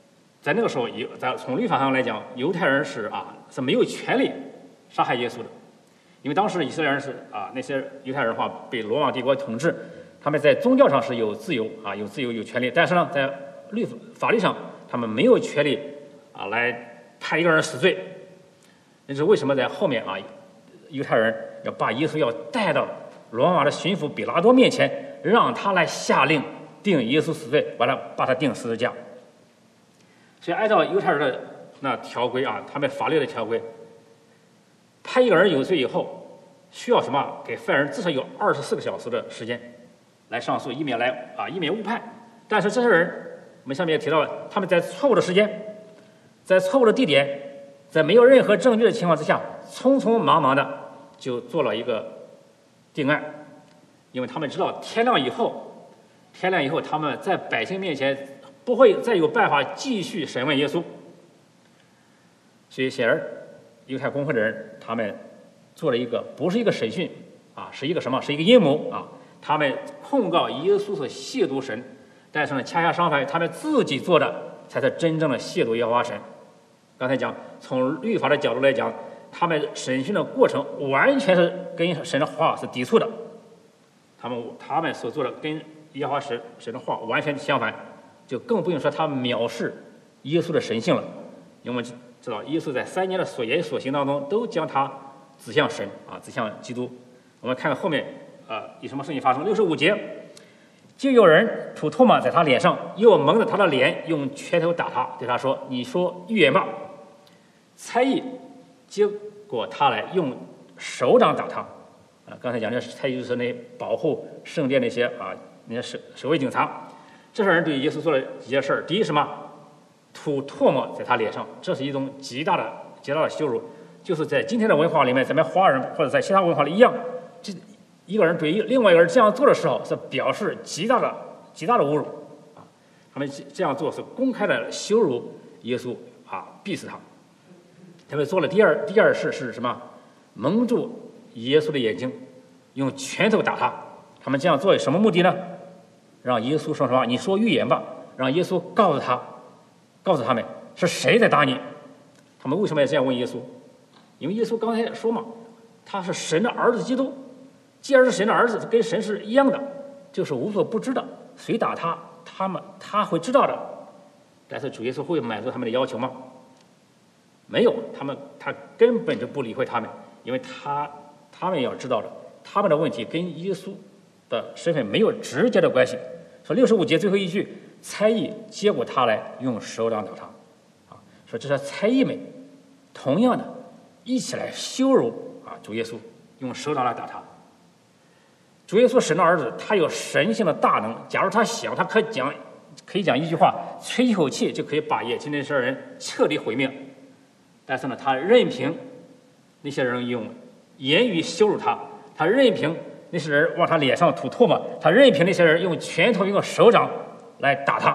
A: 在那个时候，犹在从律法上来讲，犹太人是啊是没有权利杀害耶稣的，因为当时以色列人是啊那些犹太人的话被罗马帝国统治，他们在宗教上是有自由啊有自由有权利，但是呢在律法律上他们没有权利啊来判一个人死罪。那是为什么在后面啊犹太人要把耶稣要带到罗马的巡抚比拉多面前，让他来下令定耶稣死罪，把他把他定十字架。所以按照犹太人的那条规啊，他们法律的条规，判一个人有罪以后，需要什么？给犯人至少有二十四个小时的时间来上诉，以免来啊以免误判。但是这些人，我们下面也提到了，他们在错误的时间，在错误的地点，在没有任何证据的情况之下，匆匆忙忙的就做了一个定案，因为他们知道天亮以后，天亮以后他们在百姓面前不会再有办法继续审问耶稣，所以显然犹太公会的人他们做了一个不是一个审讯啊，是一个什么？是一个阴谋啊！他们控告耶稣是亵渎神，但是呢，恰恰相反，他们自己做的才是真正的亵渎耶和华神。刚才讲，从律法的角度来讲，他们审讯的过程完全是跟神的话是抵触的，他们他们所做的跟耶和华神神的话完全相反，就更不用说他藐视耶稣的神性了。因为我们知道，耶稣在三年的所言所行当中，都将他指向神啊，指向基督。我们看看后面啊，有什么事情发生？六十五节，就有人吐唾沫在他脸上，又蒙着他的脸，用拳头打他，对他说：“你说预言吧。”猜疑接过他来，用手掌打他。啊，刚才讲的猜疑就是那保护圣殿那些啊那些守守卫警察。这些人对耶稣做了几件事儿。第一，什么？吐唾沫在他脸上，这是一种极大的极大的羞辱。就是在今天的文化里面，咱们华人或者在其他文化里一样，这一个人对另外一个人这样做的时候，是表示极大的极大的侮辱啊！他们这样做是公开的羞辱耶稣啊，逼死他。他们做了第二第二事是什么？蒙住耶稣的眼睛，用拳头打他。他们这样做有什么目的呢？让耶稣说实话，你说预言吧，让耶稣告诉他，告诉他们是谁在打你。他们为什么要这样问耶稣？因为耶稣刚才说嘛，他是神的儿子基督，既然是神的儿子，跟神是一样的，就是无所不知的，谁打他，他们他会知道的。但是主耶稣会满足他们的要求吗？没有，他们他根本就不理会他们，因为他他们要知道的，他们的问题跟耶稣的身份没有直接的关系。说六十五节最后一句，猜疑接过他来，用手掌打他。啊，说这些猜疑们，同样的，一起来羞辱啊主耶稣，用手掌来打他。主耶稣神的儿子，他有神性的大能。假如他想，他可以讲，可以讲一句话，吹一口气就可以把眼前那些人彻底毁灭。但是呢，他任凭那些人用言语羞辱他，他任凭那些人往他脸上吐唾沫，他任凭那些人用拳头、用手掌来打他。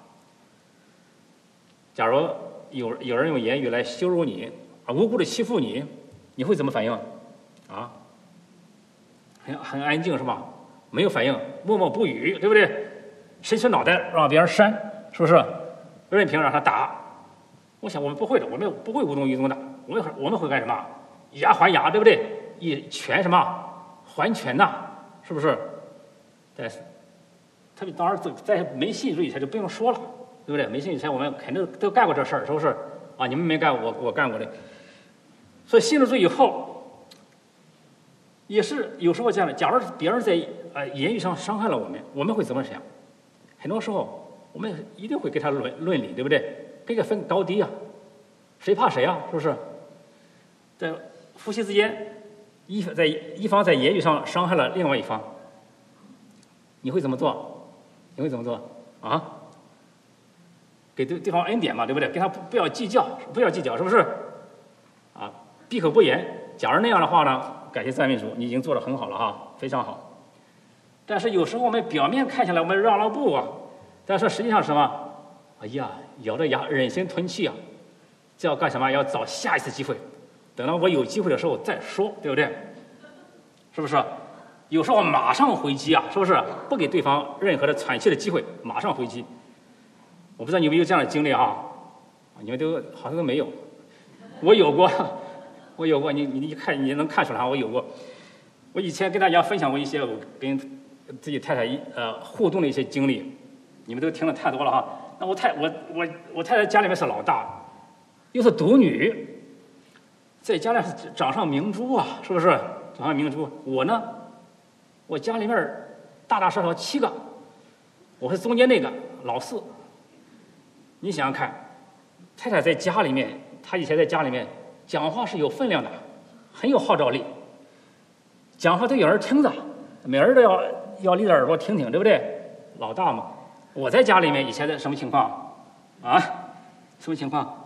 A: 假如有有人用言语来羞辱你，啊，无辜的欺负你，你会怎么反应？啊，很很安静是吧？没有反应，默默不语，对不对？伸出脑袋让别人扇，是不是？任凭让他打。我想我们不会的，我们不会无动于衷的。我们我们会干什么？以牙还牙，对不对？以拳什么还拳呐，是不是？但是他们当然在没信主以前就不用说了，对不对？没信主以前我们肯定都干过这事儿，是不是？啊，你们没干，我我干过的。所以信了主以后，也是有时候这样的。假如别人在呃言语上伤害了我们，我们会怎么想？很多时候我们一定会跟他论论理，对不对？跟个分高低啊，谁怕谁啊？是不是？在夫妻之间，一在一方在言语上伤害了另外一方，你会怎么做？你会怎么做啊？给对对方恩典嘛，对不对？跟他不不要计较，不要计较，是不是？啊，闭口不言。假如那样的话呢，感谢赞美主，你已经做得很好了哈，非常好。但是有时候我们表面看起来我们让了步啊，但是实际上是什么？哎呀，咬着牙忍心吞气啊！这要干什么？要找下一次机会，等到我有机会的时候再说，对不对？是不是？有时候马上回击啊，是不是？不给对方任何的喘气的机会，马上回击。我不知道你有没有这样的经历啊？ 你们都好像都没有，我有过，我有过，你你一看你能看出来，我有过。我以前跟大家分享过一些我跟自己太太一呃互动的一些经历，你们都听得太多了哈。那我太我我我太太家里面是老大，又是独女，在家里是掌上明珠啊，是不是？掌上明珠。我呢，我家里面大大小小七个，我是中间那个老四。你想想看，太太在家里面，她以前在家里面讲话是有分量的，很有号召力，讲话都有人听着，每人都要要立着耳朵听听，对不对？老大嘛。我在家里面以前的什么情况啊？什么情况？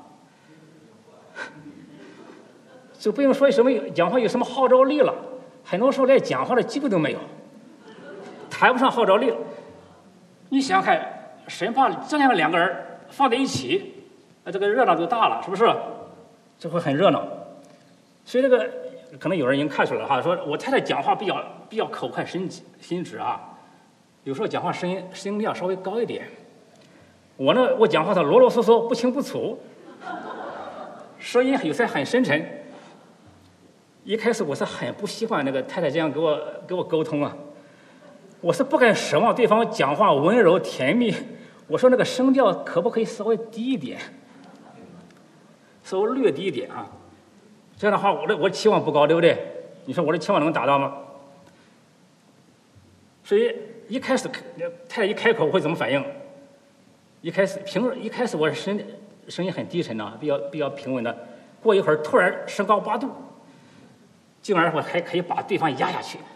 A: 就不用说什么讲话有什么号召力了，很多时候连讲话的机会都没有，谈不上号召力了。你想想看，神把这样两个人放在一起，那这个热闹就大了，是不是？就会很热闹。所以这个可能有人已经看出来了哈，说我太太讲话比较比较口快心心直啊。有时候讲话声音声音量稍微高一点，我呢，我讲话的啰啰嗦嗦、不清不楚，声音有时很深沉。一开始我是很不习惯那个太太这样给我给我沟通啊，我是不敢奢望对方讲话温柔甜蜜，我说那个声调可不可以稍微低一点，稍微略低一点啊？这样的话，我的我的期望不高，对不对？你说我的期望能达到吗？所以。一开始太太一开口我会怎么反应？一开始平一开始我声声音很低沉呐，比较比较平稳的。过一会儿突然升高八度，进而我还可以把对方压下去。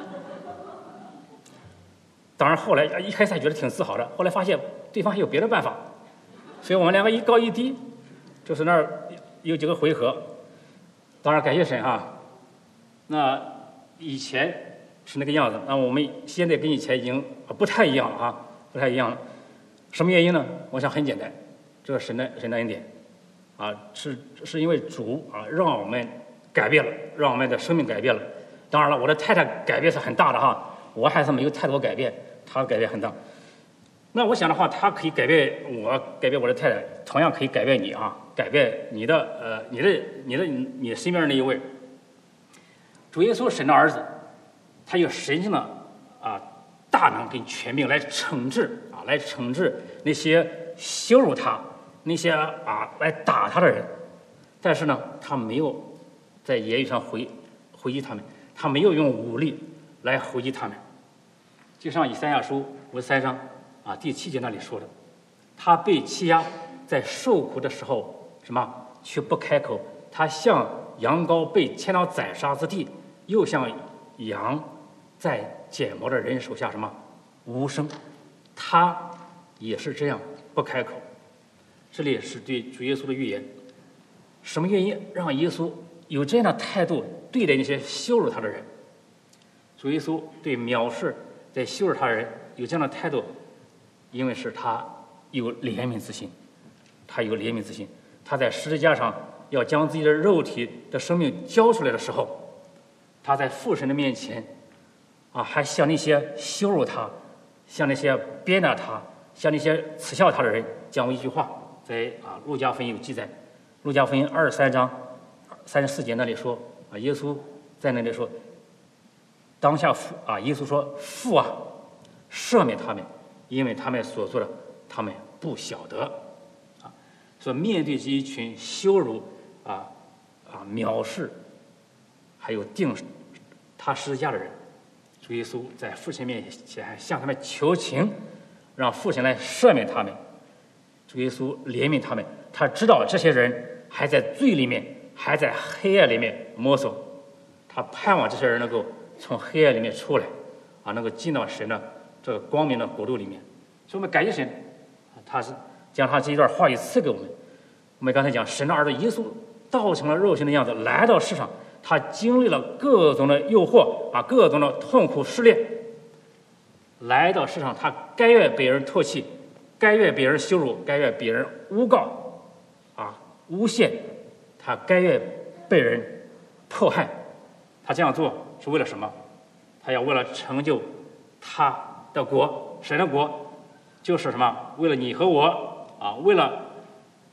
A: 当然后来一开始还觉得挺自豪的，后来发现对方还有别的办法，所以我们两个一高一低，就是那儿有几个回合。当然感谢神啊，那以前。是那个样子，那我们现在跟以前已经不太一样了啊，不太一样了。什么原因呢？我想很简单，这个神的神的恩典，啊，是是因为主啊让我们改变了，让我们的生命改变了。当然了，我的太太改变是很大的哈，我还是没有太多改变，她改变很大。那我想的话，她可以改变我，改变我的太太，同样可以改变你啊，改变你的呃你的你的你身边的那一位。主耶稣神的儿子。他有神性的啊大能跟权柄来惩治啊，来惩治那些羞辱他、那些啊来打他的人。但是呢，他没有在言语上回回击他们，他没有用武力来回击他们。就像以赛亚书五十三章啊第七节那里说的，他被欺压，在受苦的时候什么却不开口，他像羊羔被牵到宰杀之地，又像羊。在剪毛的人手下什么无声，他也是这样不开口。这里是对主耶稣的预言。什么原因让耶稣有这样的态度对待那些羞辱他的人？主耶稣对藐视、在羞辱他的人有这样的态度，因为是他有怜悯之心，他有怜悯之心。他在十字架上要将自己的肉体的生命交出来的时候，他在父神的面前。啊，还向那些羞辱他、向那些鞭打他、向那些耻笑他的人讲过一句话，在啊路加福音有记载，路加福音二十三章三十四节那里说啊，耶稣在那里说，当下父啊，耶稣说父啊，赦免他们，因为他们所做的，他们不晓得啊。说面对这一群羞辱啊啊藐视，还有定他十字架的人。主耶稣在父亲面前向他们求情，让父亲来赦免他们。主耶稣怜悯他们，他知道这些人还在罪里面，还在黑暗里面摸索，他盼望这些人能够从黑暗里面出来，啊，能够进到神的这个光明的国度里面。所以我们感谢神，他是将他这一段话语赐给我们。我们刚才讲，神的儿子耶稣道成了肉身的样子来到世上。他经历了各种的诱惑啊，各种的痛苦试炼，来到世上，他甘愿被人唾弃，甘愿被人羞辱，甘愿被人诬告，啊，诬陷，他甘愿被人迫害。他这样做是为了什么？他要为了成就他的国，神的国，就是什么？为了你和我啊，为了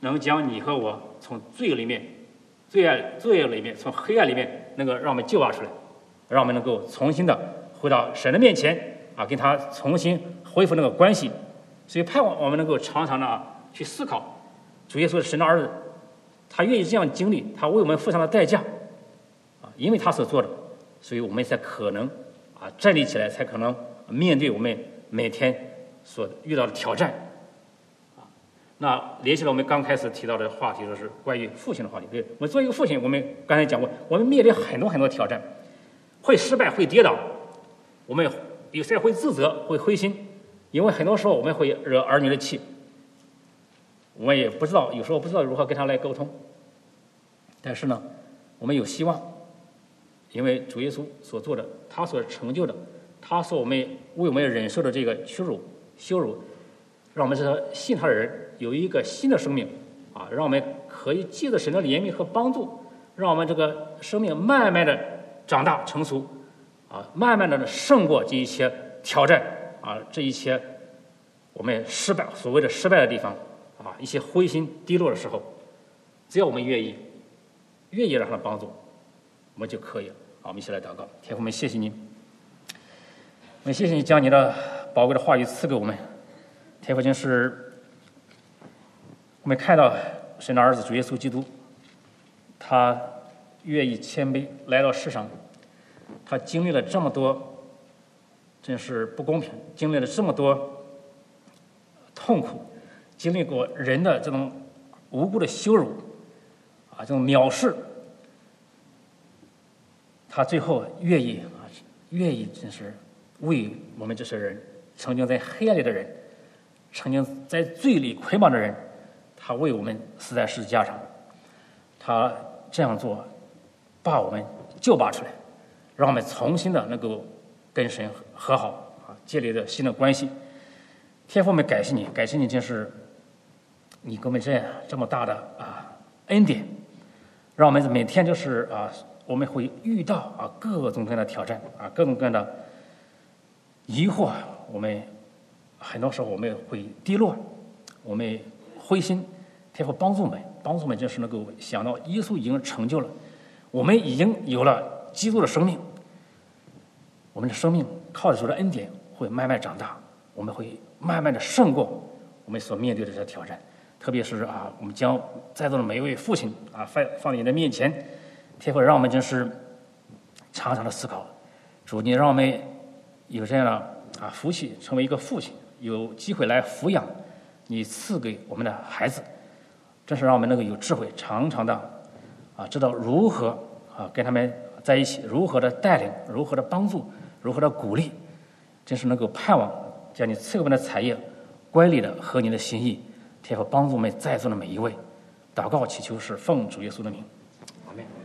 A: 能将你和我从罪里面、罪恶、罪恶里面、从黑暗里面，能够让我们救拔出来，让我们能够重新的回到神的面前啊，跟他重新恢复那个关系。所以盼望我们能够常常的啊去思考，主耶稣是神的儿子，他愿意这样经历，他为我们付上了代价啊，因为他所做的，所以我们才可能啊站立起来，才可能面对我们每天所遇到的挑战。那联系了我们刚开始提到的话题，就是关于父亲的话题。对，我们作为一个父亲，我们刚才讲过，我们面临很多很多挑战，会失败，会跌倒，我们有时会自责，会灰心，因为很多时候我们会惹儿女的气，我们也不知道，有时候不知道如何跟他来沟通。但是呢，我们有希望，因为主耶稣所做的，他所成就的，他所我们为我们忍受的这个屈辱、羞辱，让我们这些信他的人有一个新的生命啊，让我们可以借着神的怜悯和帮助，让我们这个生命慢慢的长大成熟啊，慢慢的胜过这一些挑战啊，这一些我们失败所谓的失败的地方啊，一些灰心低落的时候，只要我们愿意愿意让他帮助，我们就可以了。好，我们一起来祷告。天父，我们谢谢你，我们谢谢你将你的宝贵的话语赐给我们。天父，真是我们看到神的儿子主耶稣基督，他愿意谦卑来到世上，他经历了这么多真是不公平，经历了这么多痛苦，经历过人的这种无辜的羞辱啊，这种藐视，他最后愿意啊，愿意真是为我们这些人，曾经在黑暗里的人，曾经在罪里捆绑的人，他为我们死在十字架上，他这样做，把我们救拔出来，让我们重新的能够跟神和好啊，建立了新的关系。天父，我们感谢你，感谢你，真是你给我们这样这么大的啊恩典，让我们每天就是啊，我们会遇到啊各种各样的挑战啊，各种各样的疑惑，我们很多时候我们会低落，我们灰心。天父帮助我们，帮助我们就是能够想到耶稣已经成就了，我们已经有了基督的生命，我们的生命靠着主的恩典会慢慢长大，我们会慢慢的胜过我们所面对的这些挑战。特别是啊，我们将在座的每一位父亲啊放放在你的面前，天父让我们真是常常的思考，主你让我们有这样的啊福气，成为一个父亲，有机会来抚养你赐给我们的孩子，真是让我们能够有智慧，常常的啊知道如何啊跟他们在一起，如何的带领，如何的帮助，如何的鼓励，真是能够盼望将你赐给我们的产业乖离的合你的心意。天父帮助我们在座的每一位，祷告祈求是奉主耶稣的名，阿们。